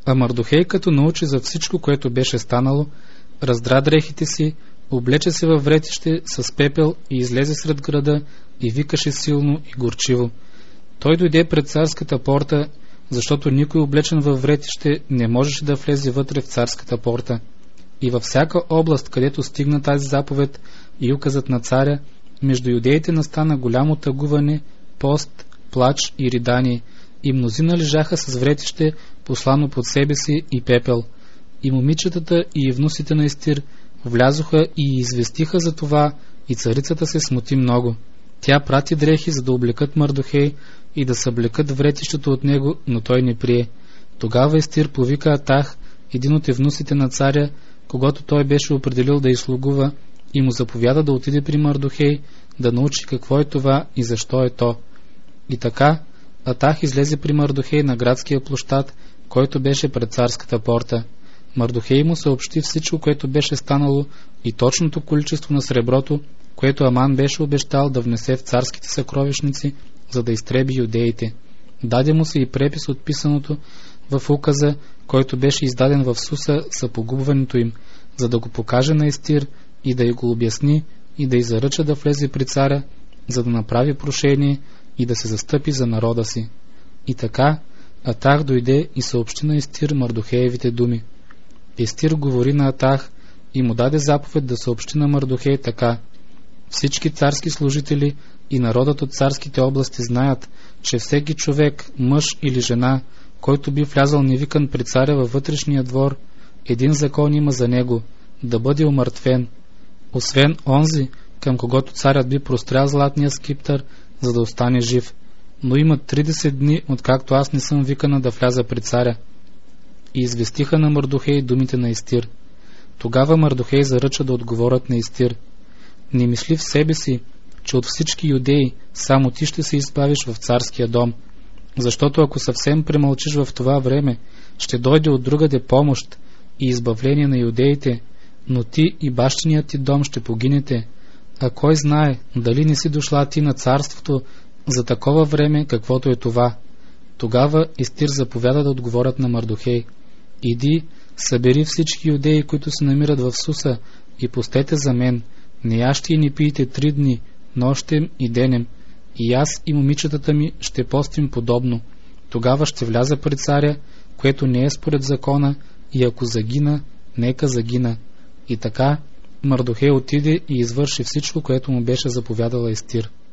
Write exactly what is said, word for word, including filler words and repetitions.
А Мардохей, като научи за всичко, което беше станало, раздра дрехите си, облече се във вретище с пепел и излезе сред града и викаше силно и горчиво. Той дойде пред царската порта, защото никой облечен във вретище не можеше да влезе вътре в царската порта. И във всяка област, където стигна тази заповед и указът на царя, между юдеите настана голямо тъгуване, пост, плач и ридание, и мнозина лежаха с вретище, послано под себе си, и пепел. И момичетата и внусите на Естир влязоха и известиха за това, и царицата се смути много. Тя прати дрехи, за да облекат Мардохей и да съблекат вретището от него, но той не прие. Тогава Естир повика Атах, един от евнусите на царя, когато той беше определил да изслугува, и му заповяда да отиде при Мардохей, да научи какво е това и защо е то. И така Атах излезе при Мардохей на градския площад, който беше пред царската порта. Мардохей му съобщи всичко, което беше станало, и точното количество на среброто, което Аман беше обещал да внесе в царските съкровищници, за да изтреби юдеите. Даде му се и препис от писаното в указа, който беше издаден в Суса за погубването им, за да го покаже на Естир и да й го обясни и да й заръча да влезе при царя, за да направи прошение и да се застъпи за народа си. И така Атах дойде и съобщи на Естир Мардохеевите думи. Естир говори на Атах и му даде заповед да съобщи на Мардохей така: всички царски служители и народът от царските области знаят, че всеки човек, мъж или жена, който би влязал невикан при царя във вътрешния двор, един закон има за него — да бъде умъртвен, освен онзи, към когото царят би прострял златния скиптър, за да остане жив. Но има тридесет дни, откакто аз не съм викана да вляза при царя. И известиха на Мардохей думите на Естир. Тогава Мардохей заръча да отговорят на Естир: не мисли в себе си, че от всички юдеи само ти ще се избавиш в царския дом, защото ако съвсем премълчиш в това време, ще дойде от другаде помощ и избавление на юдеите, но ти и бащиният ти дом ще погинете. А кой знае дали не си дошла ти на царството за такова време, каквото е това. Тогава Естир заповяда да отговорят на Мардохей: иди, събери всички юдеи, които се намират в Суса, и постете за мен, не ящи и не пийте три дни, нощем и денем, и аз и момичетата ми ще постим подобно. Тогава ще вляза пред царя, което не е според закона, и ако загина, нека загина. И така Мардохей отиде и извърши всичко, което му беше заповядала Естир.